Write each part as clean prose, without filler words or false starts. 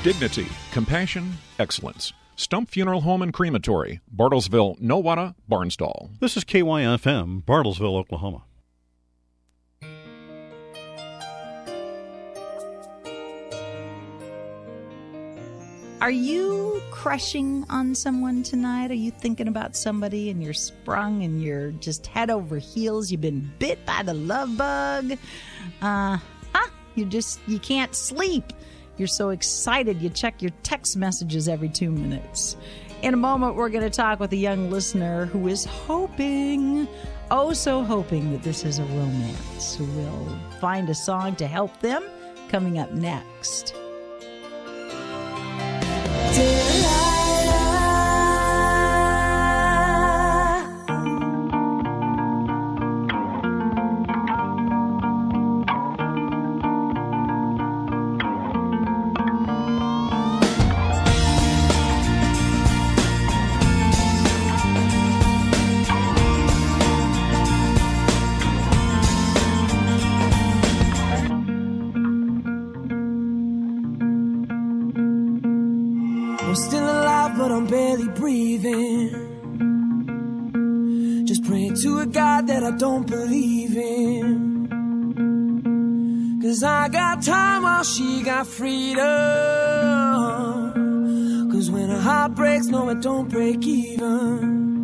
Dignity, compassion, excellence. Stump Funeral Home and Crematory, Bartlesville, Nowata, Barnsdall. This is KYFM, Bartlesville, Oklahoma. Are you crushing on someone tonight? Are you thinking about somebody and you're sprung and you're just head over heels? You've been bit by the love bug? You can't sleep. You're so excited you check your text messages every 2 minutes. In a moment, we're going to talk with a young listener who is hoping, oh so hoping, that this is a romance, who will find a song to help them. Coming up next. I'm still alive, but I'm barely breathing. Just praying to a God that I don't believe in. 'Cause I got time while she got freedom. 'Cause when a heart breaks, no, it don't break even.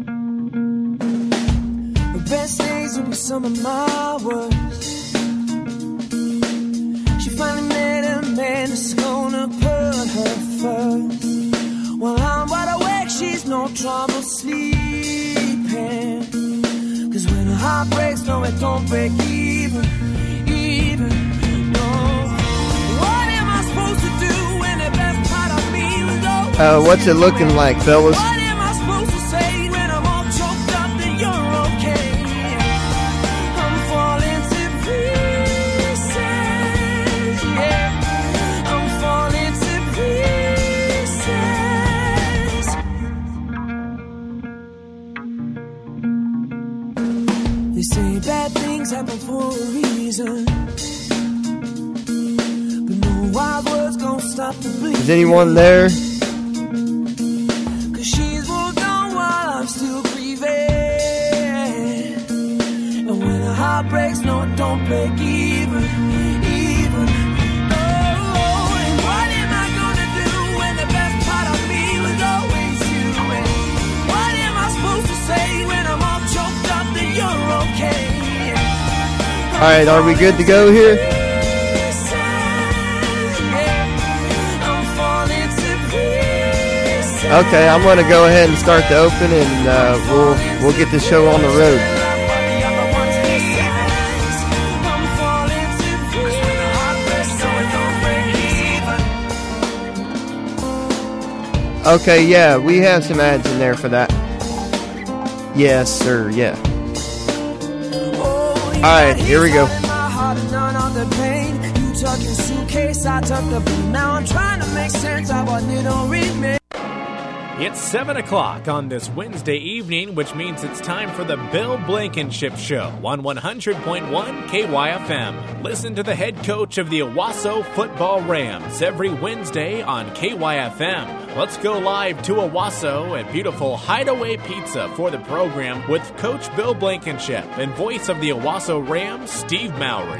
The best days will be some of my worst. She finally met a man that's gonna put her first. While I'm wide awake, she's no trouble sleeping. 'Cause when a heart breaks, no, it don't break even, no. What am I supposed to do when the best part of me was over? What's it looking like, fellas? What am I supposed to say when I'm all choked up that you're okay? I'm falling to pieces, yeah. I'm falling to pieces. They say bad things happen for a reason, but no wild words gon' stop the bleeding. Is anyone there? 'Cause she's moved on while I'm still grieving. And when a heart breaks, no, it don't break even. Oh, and what am I gonna do when the best part of me was always you? And what am I supposed to say when I'm all choked up that you're okay? All right, are we good to go here? Okay, I'm going to go ahead and start the open, and we'll get the show on the road. Okay, yeah, we have some ads in there for that. Yes, sir, yeah. All right, here we go. Talking suitcase, I took the beat. Now I'm trying to make sense of what you don't read me. It's 7 o'clock on this Wednesday evening, which means it's time for the Bill Blankenship Show on 100.1 KYFM. Listen to the head coach of the Owasso Football Rams every Wednesday on KYFM. Let's go live to Owasso at beautiful Hideaway Pizza for the program with Coach Bill Blankenship and voice of the Owasso Rams, Steve Mowry.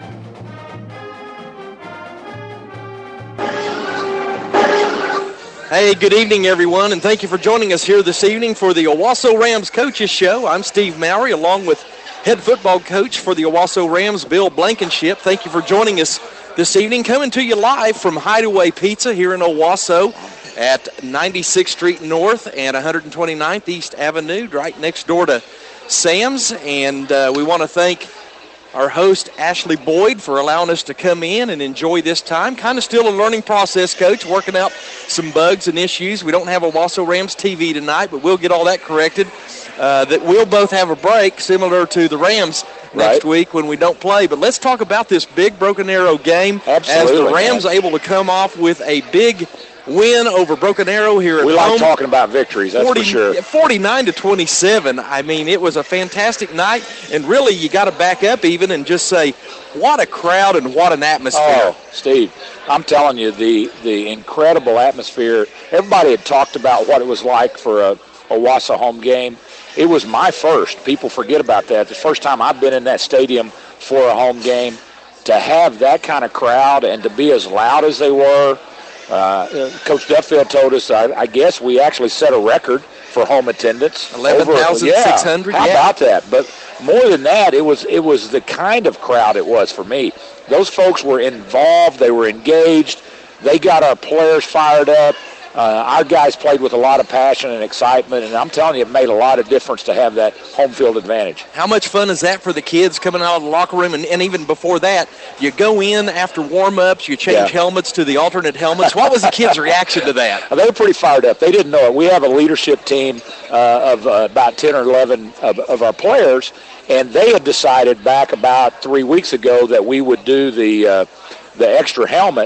Hey, good evening, everyone, and thank you for joining us here this evening for the Owasso Rams Coaches Show. I'm Steve Mowry, along with head football coach for the Owasso Rams, Bill Blankenship. Thank you for joining us this evening, coming to you live from Hideaway Pizza here in Owasso at 96th Street North and 129th East Avenue, right next door to Sam's. And we want to thank our host, Ashley Boyd, for allowing us to come in and enjoy this time. Kind of still a learning process, Coach, working out some bugs and issues. We don't have a Owasso Rams TV tonight, but we'll get all that corrected. That we'll both have a break, similar to the Rams next week when we don't play. But let's talk about this big Broken Arrow game. Absolutely, as the Rams able to come off with a big win over Broken Arrow here at We home. like talking about victories, that's for sure. 49-27. I mean, it was a fantastic night, and really you got to back up even and just say, what a crowd and what an atmosphere. Oh, Steve, I'm telling you, the incredible atmosphere. Everybody had talked about what it was like for a Owasso home game. It was my first. People forget about that. The first time I've been in that stadium for a home game. To have that kind of crowd and to be as loud as they were, Coach Duffield told us, I guess we actually set a record for home attendance. 11,600. How about that? But more than that, it was the kind of crowd it was for me. Those folks were involved. They were engaged. They got our players fired up. Our guys played with a lot of passion and excitement, and I'm telling you, it made a lot of difference to have that home field advantage. How much fun is that for the kids coming out of the locker room? And even before that, you go in after warm-ups, you change helmets to the alternate helmets. What was the kids' reaction to that? They were pretty fired up. They didn't know it. We have a leadership team of about 10 or 11 of our players, and they had decided back about 3 weeks ago that we would do the extra helmet.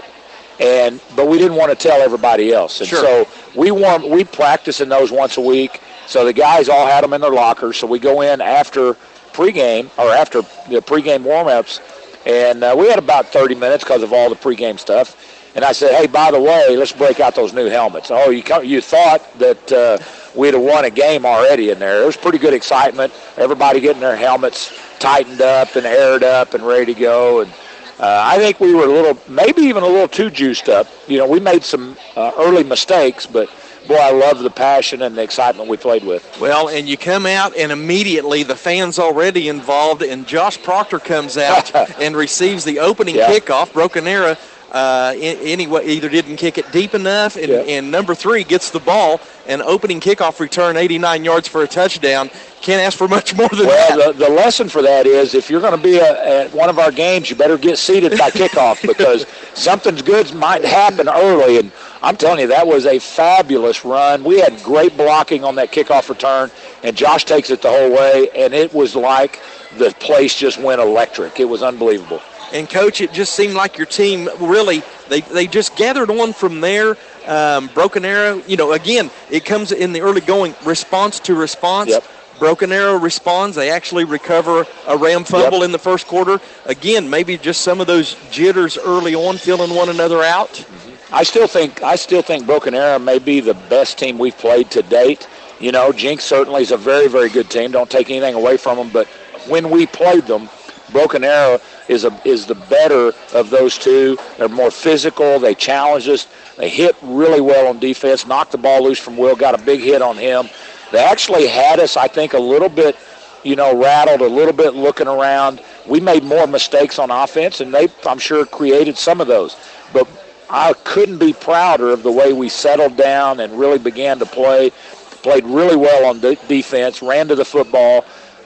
But we didn't want to tell everybody else. And so we practice in those once a week. So the guys all had them in their lockers. So we go in after pregame or after the pregame warm-ups. And we had about 30 minutes because of all the pregame stuff. And I said, hey, by the way, let's break out those new helmets. Oh, you thought that we'd have won a game already in there. There was pretty good excitement. Everybody getting their helmets tightened up and aired up and ready to go. And I think we were maybe even a little too juiced up. You know, we made some early mistakes, but, boy, I love the passion and the excitement we played with. Well, and you come out, and immediately the fans already involved, and Josh Proctor comes out and receives the opening kickoff. Broken Arrow anyway either didn't kick it deep enough, and number 3 gets the ball, and opening kickoff return 89 yards for a touchdown. Can't ask for much more than that. Well, the lesson for that is if you're going to be at one of our games, you better get seated by kickoff because something good might happen early. And I'm telling you, that was a fabulous run. We had great blocking on that kickoff return, and Josh takes it the whole way, and it was like the place just went electric. It was unbelievable. And, Coach, it just seemed like your team really, they just gathered on from there. Broken Arrow, again, it comes in the early going, response to response. Yep. Broken Arrow responds. They actually recover a Ram fumble in the first quarter. Again, maybe just some of those jitters early on, feeling one another out. Mm-hmm. I still think Broken Arrow may be the best team we've played to date. Jinx certainly is a very, very good team. Don't take anything away from them. But when we played them, Broken Arrow is the better of those two. They're more physical. They challenge us. They hit really well on defense, knocked the ball loose from Will, got a big hit on him. They actually had us, I think, a little bit, rattled, a little bit looking around. We made more mistakes on offense, and they, I'm sure, created some of those. But I couldn't be prouder of the way we settled down and really began to play. Played really well on defense, ran to the football,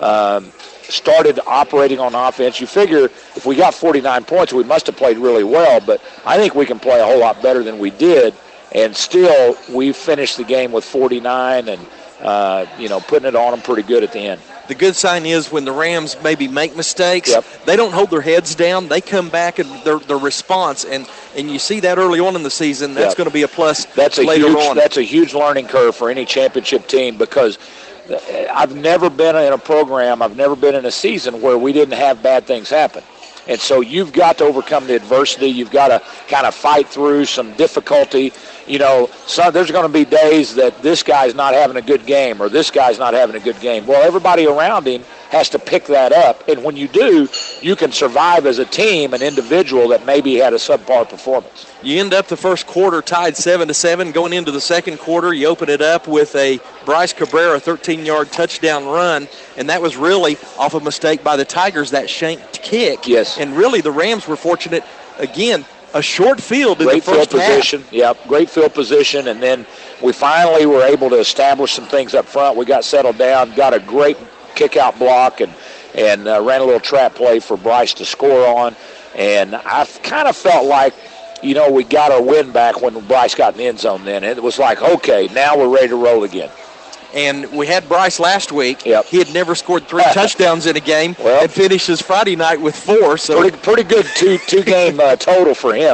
started operating on offense. You figure if we got 49 points, we must have played really well, but I think we can play a whole lot better than we did, and still we finished the game with 49 and, putting it on them pretty good at the end. The good sign is when the Rams maybe make mistakes, they don't hold their heads down. They come back and their response, and you see that early on in the season. That's going to be a plus later on. That's a huge learning curve for any championship team because I've never been in a program, I've never been in a season where we didn't have bad things happen. And so you've got to overcome the adversity. You've got to kind of fight through some difficulty. So there's going to be days that this guy's not having a good game or this guy's not having a good game. Well, everybody around him has to pick that up. And when you do, you can survive as a team, an individual that maybe had a subpar performance. You end up the first quarter tied 7-7. Going into the second quarter, you open it up with a Bryce Cabrera 13-yard touchdown run, and that was really off a mistake by the Tigers, that shanked kick. Yes. And really the Rams were fortunate, again, a short field in the first half. Great field position. Yep, great field position, and then we finally were able to establish some things up front. We got settled down, got a great kick-out block, and ran a little trap play for Bryce to score on. And I kind of felt like, we got our win back when Bryce got in the end zone then. It was like, okay, now we're ready to roll again. And we had Bryce last week. Yep. He had never scored 3 touchdowns in a game and finished his Friday night with 4. So pretty good two-game total for him.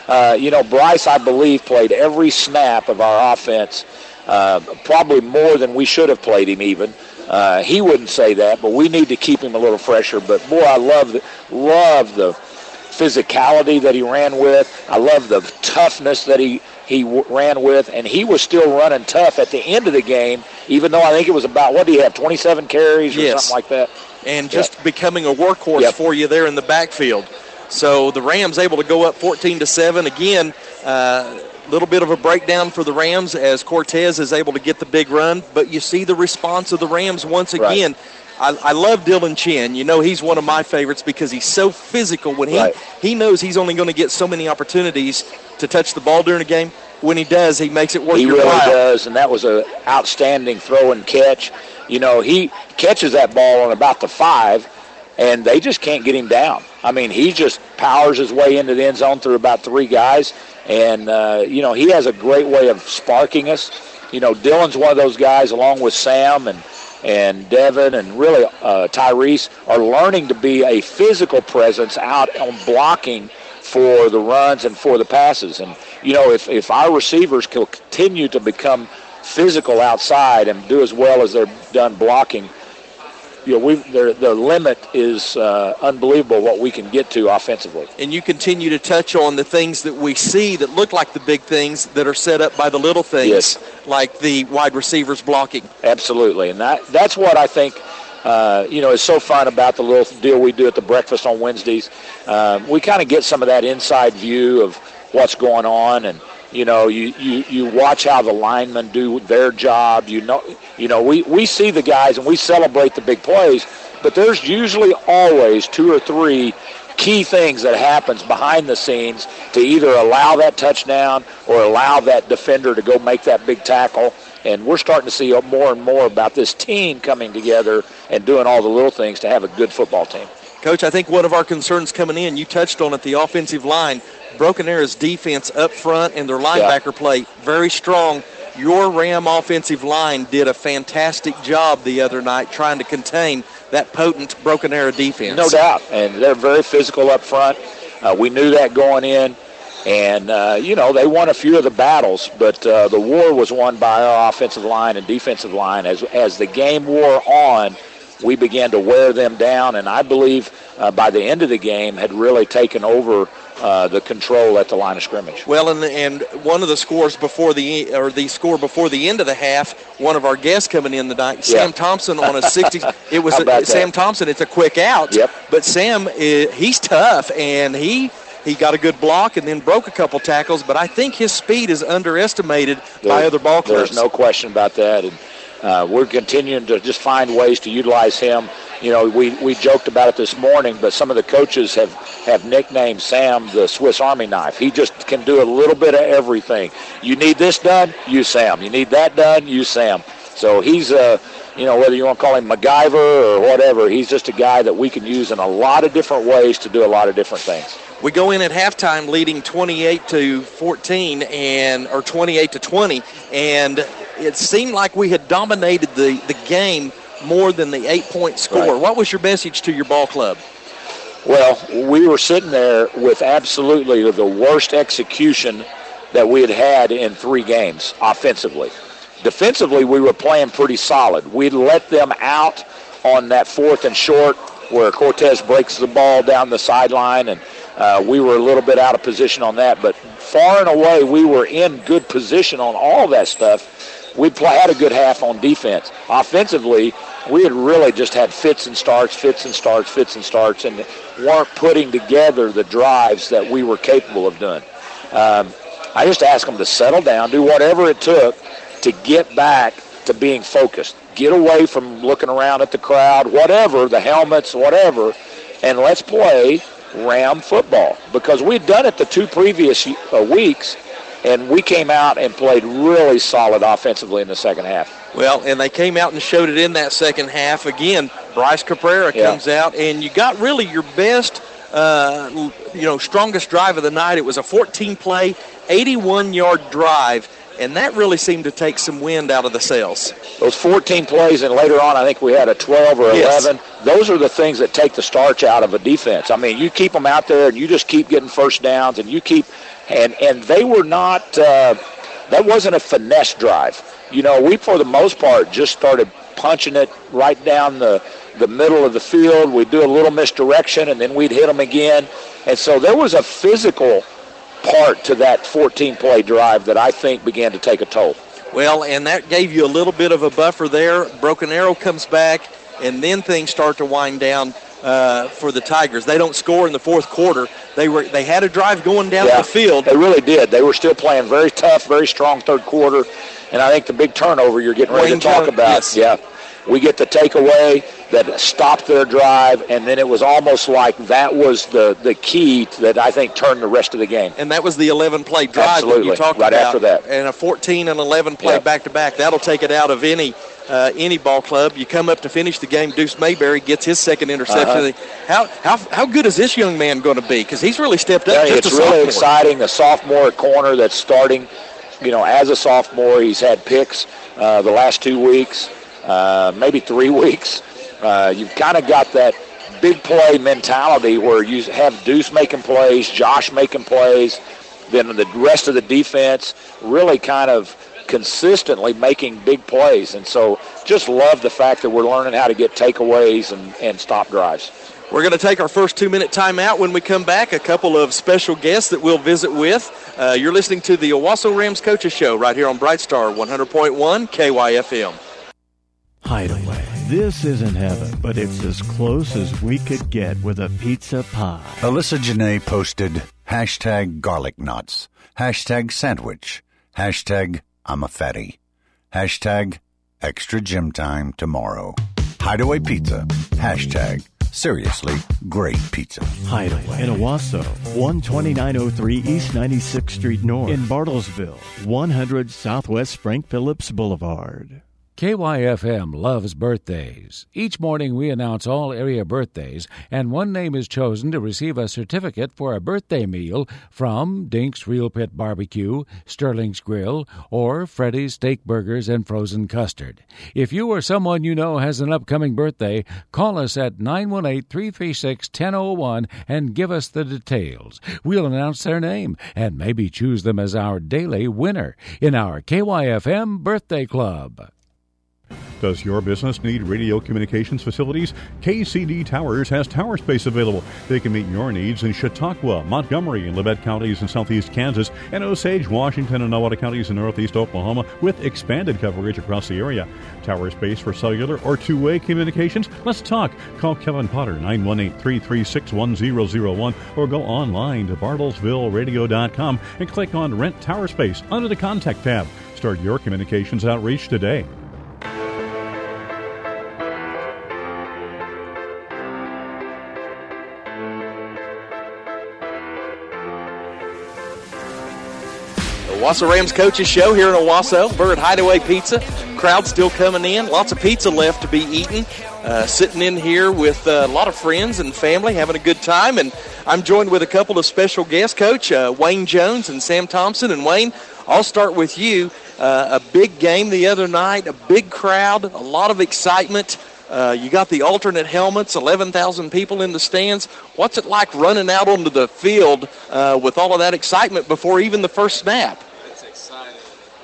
Bryce, I believe, played every snap of our offense, probably more than we should have played him even. He wouldn't say that, but we need to keep him a little fresher. But, boy, I love the physicality that he ran with. I love the toughness that he ran with, and he was still running tough at the end of the game, even though I think it was about, what do you have, 27 carries or something like that? And just becoming a workhorse for you there in the backfield. So the Rams able to go up 14-7. Again, little bit of a breakdown for the Rams as Cortez is able to get the big run, but you see the response of the Rams once again. I love Dylan Chin. He's one of my favorites because he's so physical. When he knows he's only going to get so many opportunities to touch the ball during a game. When he does, he makes it worth your while. He really does, and that was an outstanding throw and catch. He catches that ball on about the 5, and they just can't get him down. I mean, he just powers his way into the end zone through about 3 guys, and, he has a great way of sparking us. Dylan's one of those guys, along with Sam and Devin and really Tyrese, are learning to be a physical presence out on blocking for the runs and for the passes. And, if our receivers can continue to become physical outside and do as well as they're done blocking, the limit is unbelievable what we can get to offensively. And you continue to touch on the things that we see that look like the big things that are set up by the little things, like the wide receivers blocking. Absolutely, and that's what I think is so fun about the little deal we do at the breakfast on Wednesdays. We kind of get some of that inside view of what's going on, and you watch how the linemen do their job. We see the guys and we celebrate the big plays, but there's usually always 2 or 3 key things that happens behind the scenes to either allow that touchdown or allow that defender to go make that big tackle. And we're starting to see more and more about this team coming together and doing all the little things to have a good football team. Coach, I think one of our concerns coming in, you touched on it, the offensive line. Broken Arrow's defense up front and their linebacker play very strong. Your Ram offensive line did a fantastic job the other night trying to contain that potent Broken Arrow defense. No doubt, and they're very physical up front. We knew that going in, and, they won a few of the battles, but the war was won by our offensive line and defensive line. As the game wore on, we began to wear them down, and I believe by the end of the game had really taken over the control at the line of scrimmage. Well, and one of the scores before the end of the half, one of our guests coming in tonight, Sam Thompson on a 60. It was Sam Thompson. It's a quick out. Yep. But Sam, he's tough, and he got a good block and then broke a couple tackles. But I think his speed is underestimated by other ball clubs. There's no question about that, and we're continuing to just find ways to utilize him. We joked about it this morning, but some of the coaches have nicknamed Sam the Swiss Army knife. He just can do a little bit of everything. You need this done, use Sam. You need that done, use Sam. So he's whether you want to call him MacGyver or whatever, he's just a guy that we can use in a lot of different ways to do a lot of different things. We go in at halftime leading 28-14 or 28-20, and it seemed like we had dominated the game more than the 8-point score. Right. What was your message to your ball club? Well, we were sitting there with absolutely the worst execution that we had in 3 games offensively. Defensively, we were playing pretty solid. We let them out on that 4th and short where Cortez breaks the ball down the sideline, and we were a little bit out of position on that. But far and away, we were in good position on all that stuff. We had a good half on defense. Offensively, we had really just had fits and starts, and weren't putting together the drives that we were capable of doing. I just asked them to settle down, do whatever it took to get back to being focused. Get away from looking around at the crowd, whatever, the helmets, whatever, and let's play Ram football. Because we'd done it the 2 previous weeks, and we came out and played really solid offensively in the second half. Well, and they came out and showed it in that second half. Again, Bryce Cabrera comes out, and you got really your best, strongest drive of the night. It was a 14-play, 81-yard drive, and that really seemed to take some wind out of the sails. Those 14 plays, and later on I think we had a 12 or 11. Those are the things that take the starch out of a defense. I mean, you keep them out there, and you just keep getting first downs, and you keep And they were not, that wasn't a finesse drive. You know, we, for the most part, just started punching it right down the middle of the field. We'd do a little misdirection, and then we'd hit them again. And so there was a physical part to that 14-play drive that I think began to take a toll. Well, and that gave you a little bit of a buffer there. Broken Arrow comes back, and then things start to wind down for the Tigers. They don't score in the fourth quarter. They had a drive going down the field. They really did. They were still playing very tough, very strong third quarter. And I think the big turnover you're getting ready to talk about, we get the takeaway that stopped their drive, and then it was almost like that was the key that I think turned the rest of the game. And that was the 11-play drive that you talked about. Right after that. And a 14 and 11-play back-to-back. That'll take it out of any ball club. You come up to finish the game, Deuce Mayberry gets his second interception. How good is this young man going to be? Because he's really stepped up. It's really exciting. A sophomore at corner that's starting, as a sophomore. He's had picks the last 2 weeks, maybe 3 weeks. You've kind of got that big play mentality where you have Deuce making plays, Josh making plays, then the rest of the defense really kind of consistently making big plays. And so just love the fact that we're learning how to get takeaways and stop drives. We're going to take our first 2-minute timeout. When we come back, a couple of special guests that we'll visit with. You're listening to the Owasso Rams Coaches Show right here on Bright Star 100.1 KYFM. Hideaway. This isn't heaven, but it's as close as we could get with a pizza pie. Alyssa Janae posted #garlic knots, #sandwich, #I'm a fatty, #extra gym time tomorrow. Hideaway Pizza, #seriously great pizza. Hideaway in Owasso, 12903 East 96th Street North. In Bartlesville, 100 Southwest Frank Phillips Boulevard. KYFM loves birthdays. Each morning we announce all area birthdays, and one name is chosen to receive a certificate for a birthday meal from Dink's Real Pit Barbecue, Sterling's Grill, or Freddy's Steak Burgers and Frozen Custard. If you or someone you know has an upcoming birthday, call us at 918-336-1001 and give us the details. We'll announce their name and maybe choose them as our daily winner in our KYFM Birthday Club. Does your business need radio communications facilities? KCD Towers has tower space available. They can meet your needs in Chautauqua, Montgomery, and Labette counties in southeast Kansas, and Osage, Washington, and Nowata counties in northeast Oklahoma, with expanded coverage across the area. Tower space for cellular or two-way communications? Let's talk. Call Kevin Potter, 918-336-1001, or go online to bartlesvilleradio.com and click on Rent Tower Space under the Contact tab. Start your communications outreach today. Owasso Rams Coaches Show here in Owasso. Bird Hideaway Pizza. Crowd still coming in. Lots of pizza left to be eaten. Sitting in here with a lot of friends and family, having a good time. And I'm joined with a couple of special guests, Coach Wayne Jones and Sam Thompson. And Wayne, I'll start with you. A big game the other night, a big crowd, a lot of excitement. You got the alternate helmets, 11,000 people in the stands. What's it like running out onto the field with all of that excitement before even the first snap? It's exciting.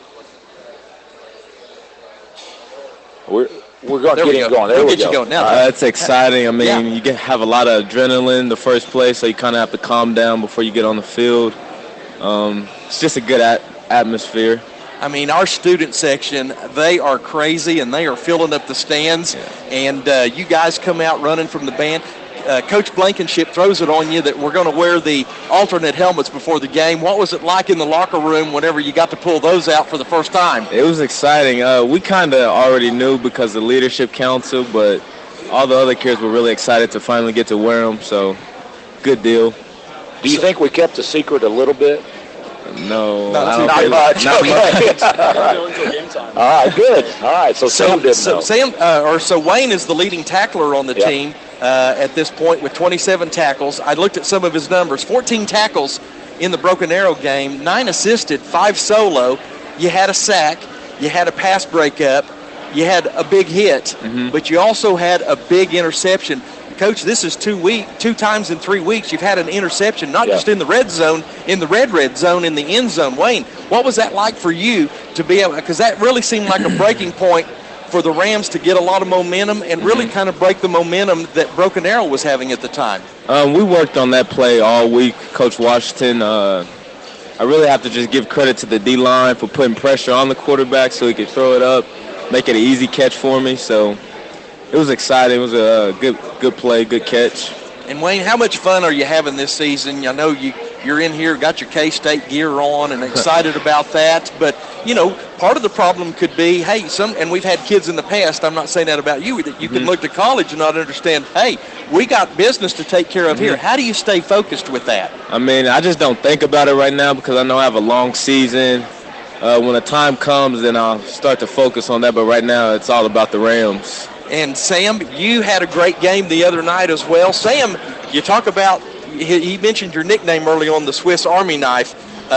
We're going to get it going. There we go. You going now. It's exciting. I mean, you have a lot of adrenaline in the first place, so you kind of have to calm down before you get on the field. It's just a good atmosphere. I mean, our student section, they are crazy, and they are filling up the stands. Yeah. And you guys come out running from the band. Coach Blankenship throws it on you that we're going to wear the alternate helmets before the game. What was it like in the locker room whenever you got to pull those out for the first time? It was exciting. We kind of already knew because of the leadership council, but all the other kids were really excited to finally get to wear them, so good deal. Do you think we kept the secret a little bit? No, not much. Not much. All right, good. All right, so Sam didn't know. So Wayne is the leading tackler on the team at this point with 27 tackles. I looked at some of his numbers: 14 tackles in the Broken Arrow game, 9 assisted, 5 solo. You had a sack, you had a pass breakup, you had a big hit, but you also had a big interception. Coach, this is 2 times in 3 weeks you've had an interception, not just in the red zone, in the red zone, in the end zone. Wayne, what was that like for you to be able, because that really seemed like a breaking point for the Rams to get a lot of momentum and really kind of break the momentum that Broken Arrow was having at the time? We worked on that play all week, Coach Washington. I really have to just give credit to the D-line for putting pressure on the quarterback so he could throw it up, make it an easy catch for me. So it was exciting. It was a good play, good catch. And, Wayne, how much fun are you having this season? I know you're in here, got your K-State gear on and excited about that. But, part of the problem could be, and we've had kids in the past, I'm not saying that about you, that you can look to college and not understand, hey, we got business to take care of here. How do you stay focused with that? I mean, I just don't think about it right now because I know I have a long season. When the time comes, then I'll start to focus on that. But right now, it's all about the Rams. And, Sam, you had a great game the other night as well. Sam, you talk about, he mentioned your nickname early on, the Swiss Army knife.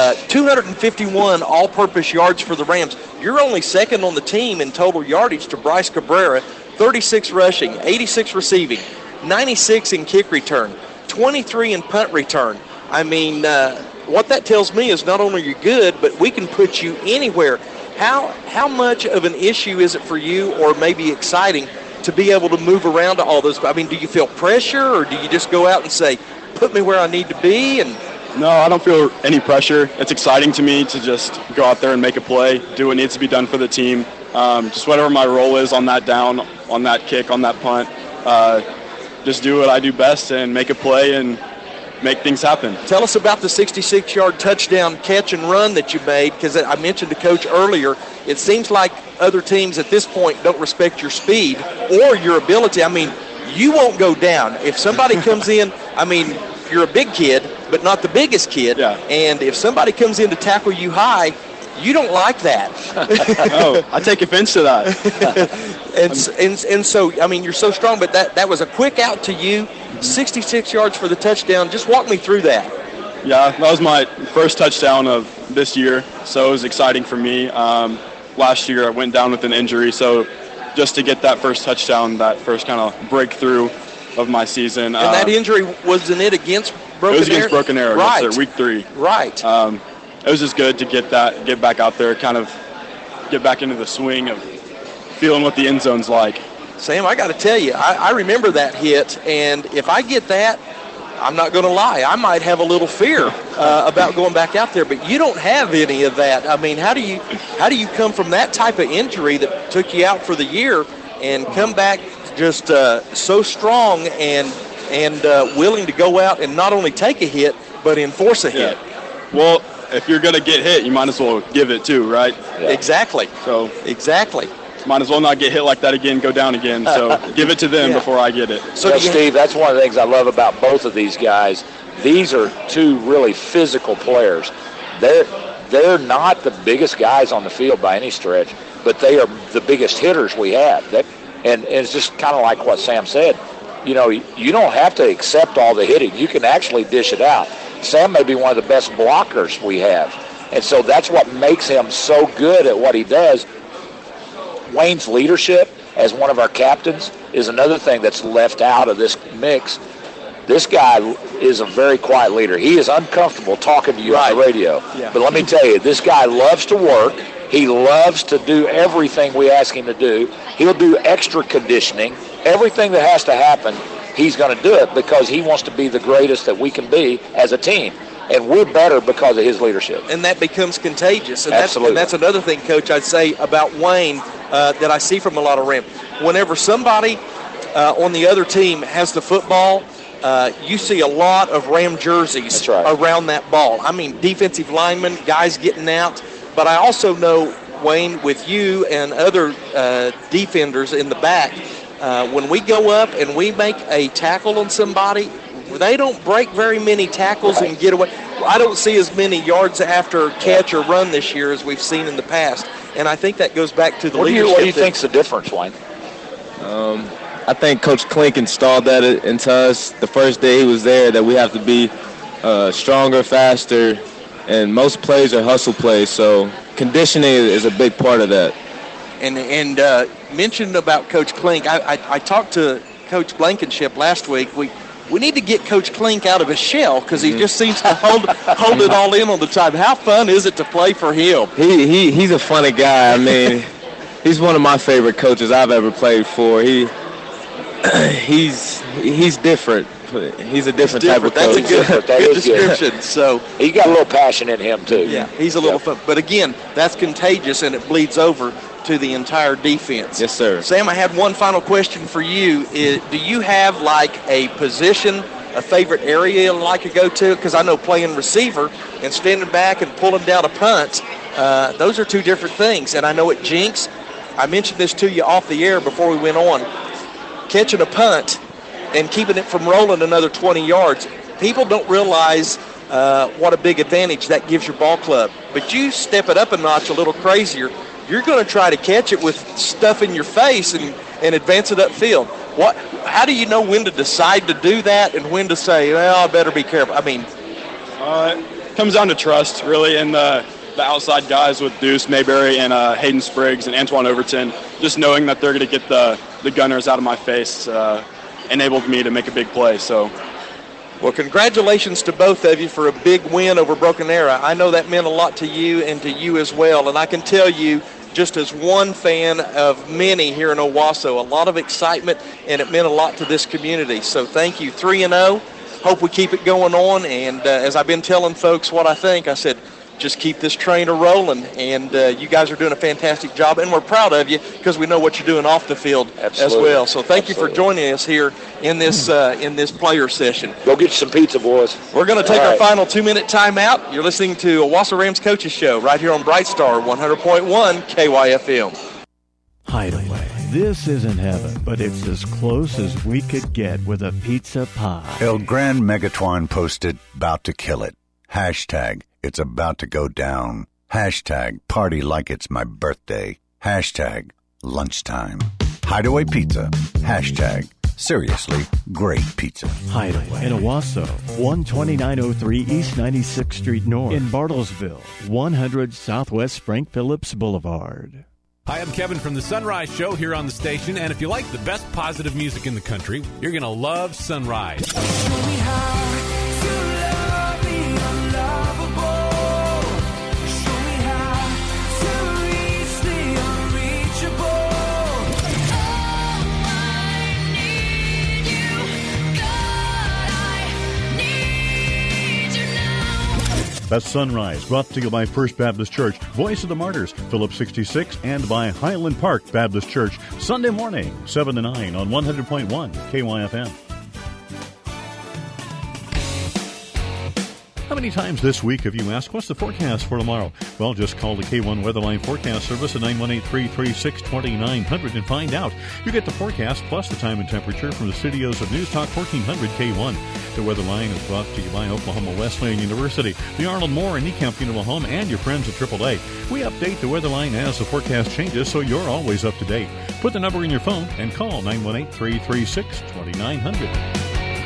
251 all-purpose yards for the Rams. You're only second on the team in total yardage to Bryce Cabrera, 36 rushing, 86 receiving, 96 in kick return, 23 in punt return. I mean, what that tells me is not only you're good, but we can put you anywhere. How much of an issue is it for you, or maybe exciting, to be able to move around to all those? I mean, do you feel pressure, or do you just go out and say, put me where I need to be? And no, I don't feel any pressure. It's exciting to me to just go out there and make a play, do what needs to be done for the team. Just whatever my role is on that down, on that kick, on that punt, just do what I do best and make a play and make things happen. Tell us about the 66-yard touchdown catch and run that you made, because I mentioned to Coach earlier, it seems like other teams at this point don't respect your speed or your ability. I mean, you won't go down. If somebody comes in, I mean, you're a big kid, but not the biggest kid. Yeah. And if somebody comes in to tackle you high, you don't like that. No, I take offense to that. and so, I mean, you're so strong, but that was a quick out to you, 66 yards for the touchdown. Just walk me through that. Yeah, that was my first touchdown of this year, so it was exciting for me. Last year I went down with an injury, so just to get that first touchdown, that first kind of breakthrough of my season. And that injury, wasn't it against Broken Arrow? It was against Broken Arrow, right. Yes, sir, week 3. Right. It was just good to get back out there, kind of get back into the swing of feeling what the end zone's like. Sam, I got to tell you, I remember that hit, and if I get that, I'm not going to lie, I might have a little fear about going back out there, but you don't have any of that. I mean, how do you come from that type of injury that took you out for the year and come back just so strong and willing to go out and not only take a hit, but enforce a hit? Well, if you're going to get hit, you might as well give it too, right? Yeah. Exactly. So exactly. Might as well not get hit like that again, go down again. So give it to them before I get it. So, Steve, that's one of the things I love about both of these guys. These are two really physical players. They're not the biggest guys on the field by any stretch, but they are the biggest hitters we have. And it's just kind of like what Sam said. You know, you don't have to accept all the hitting. You can actually dish it out. Sam may be one of the best blockers we have. And so that's what makes him so good at what he does. Wayne's leadership as one of our captains is another thing that's left out of this mix. This guy is a very quiet leader. He is uncomfortable talking to you on the radio. Yeah. But let me tell you, this guy loves to work. He loves to do everything we ask him to do. He'll do extra conditioning. Everything that has to happen, he's going to do it because he wants to be the greatest that we can be as a team. And we're better because of his leadership. And that becomes contagious. And Absolutely. That's another thing, Coach, I'd say about Wayne that I see from a lot of Rams. Whenever somebody on the other team has the football, you see a lot of Ram jerseys around that ball. I mean, defensive linemen, guys getting out. But I also know, Wayne, with you and other defenders in the back, when we go up and we make a tackle on somebody, they don't break very many tackles and get away. I don't see as many yards after catch or run this year as we've seen in the past. And I think that goes back to the leadership. What do you think's the difference, Wayne? I think Coach Klink installed that into us the first day he was there, that we have to be stronger, faster, and most plays are hustle plays. So conditioning is a big part of that. And mentioned about Coach Klink, I talked to Coach Blankenship last week, we need to get Coach Klink out of his shell because he just seems to hold it all in on the time. How fun is it to play for him? He's a funny guy. I mean, he's one of my favorite coaches I've ever played for. He's different. He's a different type of coach. That's a good description. So he got a little passion in him too. Yeah, he's a little fun. But again, that's contagious, and it bleeds over to the entire defense. Yes, sir. Sam, I had one final question for you. Do you have like a position, a favorite area you like to go to? Because I know playing receiver and standing back and pulling down a punt, those are two different things. And I know at Jinx, I mentioned this to you off the air before we went on, catching a punt and keeping it from rolling another 20 yards. People don't realize what a big advantage that gives your ball club. But you step it up a notch a little crazier, you're going to try to catch it with stuff in your face and advance it upfield. How do you know when to decide to do that and when to say, well, I better be careful? I mean, it comes down to trust, really, and the outside guys with Deuce Mayberry and Hayden Spriggs and Antoine Overton, just knowing that they're going to get the gunners out of my face enabled me to make a big play. So, well, congratulations to both of you for a big win over Broken Arrow. I know that meant a lot to you and to you as well, and I can tell you, just as one fan of many here in Owasso, a lot of excitement, and it meant a lot to this community. So thank you. 3-0. Hope we keep it going on. And as I've been telling folks what I think, I said, just keep this train rolling. And you guys are doing a fantastic job. And we're proud of you because we know what you're doing off the field as well. So thank you for joining us here in this player session. Go get you some pizza, boys. We're going to take our final 2-minute timeout. You're listening to Owasso Rams Coaches Show right here on Bright Star 100.1 KYFM. Hideaway. This isn't heaven, but it's as close as we could get with a pizza pie. El Gran Megatron posted, "About to kill it." Hashtag, it's about to go down. Hashtag, party like it's my birthday. Hashtag, lunchtime. Hideaway Pizza. Hashtag, seriously, great pizza. Hideaway in Owasso, 12903 East 96th Street North. In Bartlesville, 100 Southwest Frank Phillips Boulevard. Hi, I'm Kevin from The Sunrise Show here on the station, and if you like the best positive music in the country, you're going to love Sunrise. Show me how to love the unlovable. Show me how to reach the unreachable. Oh, I need you, God, I need you now. That's Sunrise, brought to you by First Baptist Church, Voice of the Martyrs, Phillips 66, and by Highland Park Baptist Church, Sunday morning, 7 to 9 on 100.1 KYFM. How many times this week have you asked, what's the forecast for tomorrow? Well, just call the K1 Weatherline Forecast Service at 918-336-2900 and find out. You get the forecast plus the time and temperature from the studios of News Talk 1400 K1. The Weatherline is brought to you by Oklahoma Wesleyan University, the Arnold Moore and Ekamp Funeral Home, and your friends at AAA. We update the Weatherline as the forecast changes, so you're always up to date. Put the number in your phone and call 918-336-2900.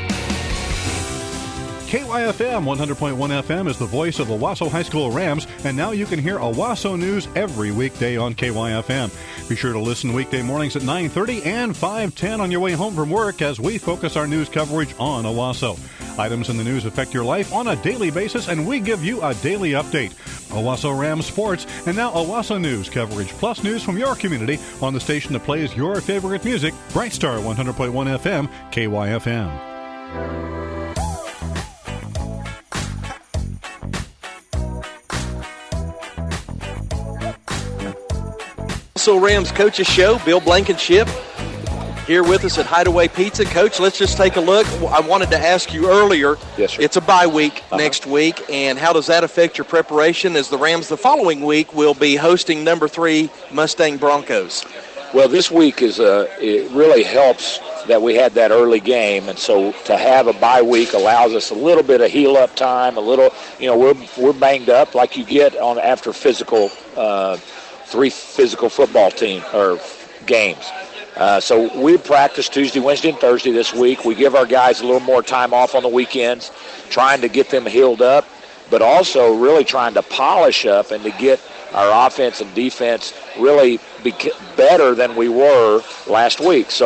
KYFM 100.1 FM is the voice of the Owasso High School Rams, and now you can hear Owasso news every weekday on KYFM. Be sure to listen weekday mornings at 9:30 and 5:10 on your way home from work as we focus our news coverage on Owasso. Items in the news affect your life on a daily basis, and we give you a daily update. Owasso Rams sports, and now Owasso news coverage, plus news from your community on the station that plays your favorite music, Bright Star 100.1 FM, KYFM. Owasso Rams Coaches Show, Bill Blankenship here with us at Hideaway Pizza. Coach, let's just take a look. I wanted to ask you earlier, yes, sir. It's a bye week next week, and how does that affect your preparation as the Rams the following week will be hosting number 3 Mustang Broncos? Well, this week it really helps that we had that early game, and so to have a bye week allows us a little bit of heal up time, a little, we're banged up like you get on after physical 3 physical football team or games. So we practice Tuesday, Wednesday, and Thursday this week. We give our guys a little more time off on the weekends, trying to get them healed up, but also really trying to polish up and to get our offense and defense really better than we were last week. So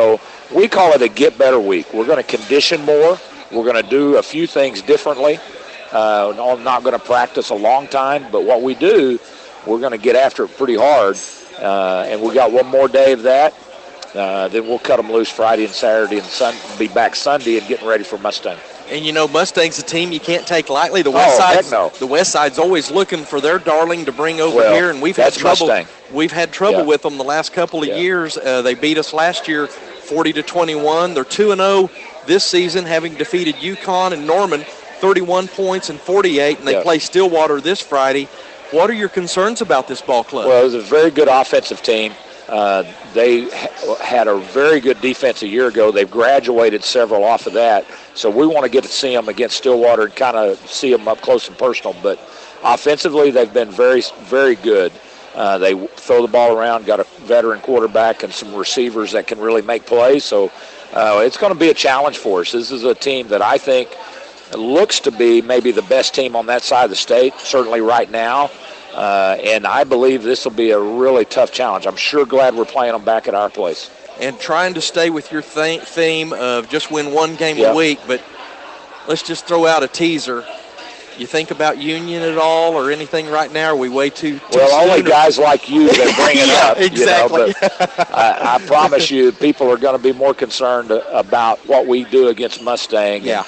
we call it a get better week. We're going to condition more. We're going to do a few things differently. I'm not going to practice a long time, but what we do, we're going to get after it pretty hard. And we got one more day of that. Then we'll cut them loose Friday and Saturday and be back Sunday and getting ready for Mustang. And, you know, Mustang's a team you can't take lightly. The West Side's always looking for their darling to bring over here, and we've had trouble. Mustang. We've had trouble with them the last couple of years. They beat us last year 40-21. They're 2-0 this season, having defeated UConn and Norman 31 points and 48, and they play Stillwater this Friday. What are your concerns about this ball club? Well, it was a very good offensive team. They had a very good defense a year ago. They've graduated several off of that. So we want to get to see them against Stillwater and kind of see them up close and personal. But offensively, they've been very, very good. They throw the ball around, got a veteran quarterback and some receivers that can really make plays. So it's going to be a challenge for us. This is a team that I think looks to be maybe the best team on that side of the state, certainly right now. And I believe this will be a really tough challenge. I'm sure glad we're playing them back at our place. And trying to stay with your theme of just win one game a week, but let's just throw out a teaser. You think about Union at all or anything right now? Are we way too well, soon? Only guys like you that bring it up. Exactly. You know, but I promise you, people are going to be more concerned about what we do against Mustang. Yeah.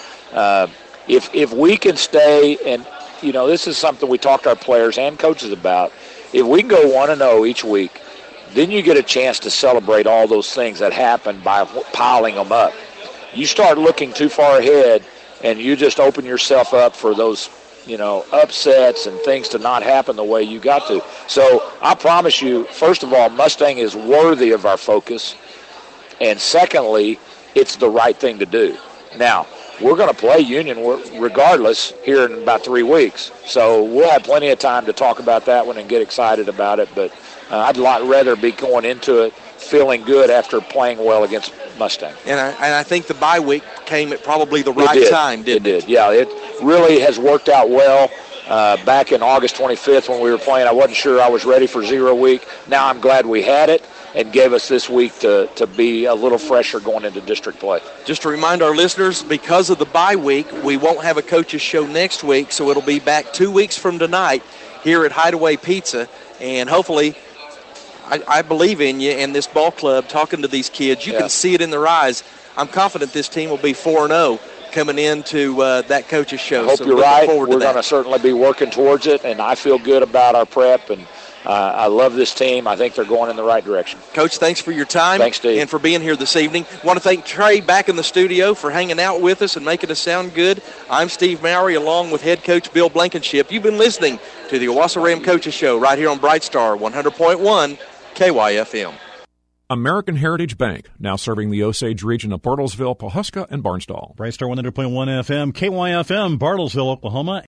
If we can stay, and, you know, this is something we talk to our players and coaches about. If we can go 1-0 each week, then you get a chance to celebrate all those things that happen by piling them up. You start looking too far ahead, and you just open yourself up for those, you know, upsets and things to not happen the way you got to. So I promise you, first of all, Mustang is worthy of our focus, and secondly, it's the right thing to do. Now, we're going to play Union regardless here in about 3 weeks. So we'll have plenty of time to talk about that one and get excited about it. But I'd rather be going into it feeling good after playing well against Mustang. And I think the bye week came at probably the right time, didn't it? Yeah, it really has worked out well. Back in August 25th when we were playing, I wasn't sure I was ready for 0 week. Now I'm glad we had it and gave us this week to be a little fresher going into district play. Just to remind our listeners, because of the bye week, we won't have a coach's show next week, so it'll be back 2 weeks from tonight here at Hideaway Pizza. And hopefully, I believe in you and this ball club, talking to these kids. You can see it in their eyes. I'm confident this team will be 4-0 coming into that coach's show. I hope you're right. We're going to certainly be working towards it, and I feel good about our prep, and I love this team. I think they're going in the right direction. Coach, thanks for your time. Thanks, Steve. And for being here this evening. I want to thank Trey back in the studio for hanging out with us and making us sound good. I'm Steve Mowry along with head coach Bill Blankenship. You've been listening to the Owasso Ram Coaches Show right here on Bright Star 100.1 KYFM. American Heritage Bank, now serving the Osage region of Bartlesville, Pawhuska, and Barnsdall. Bright Star 100.1 FM, KYFM, Bartlesville, Oklahoma.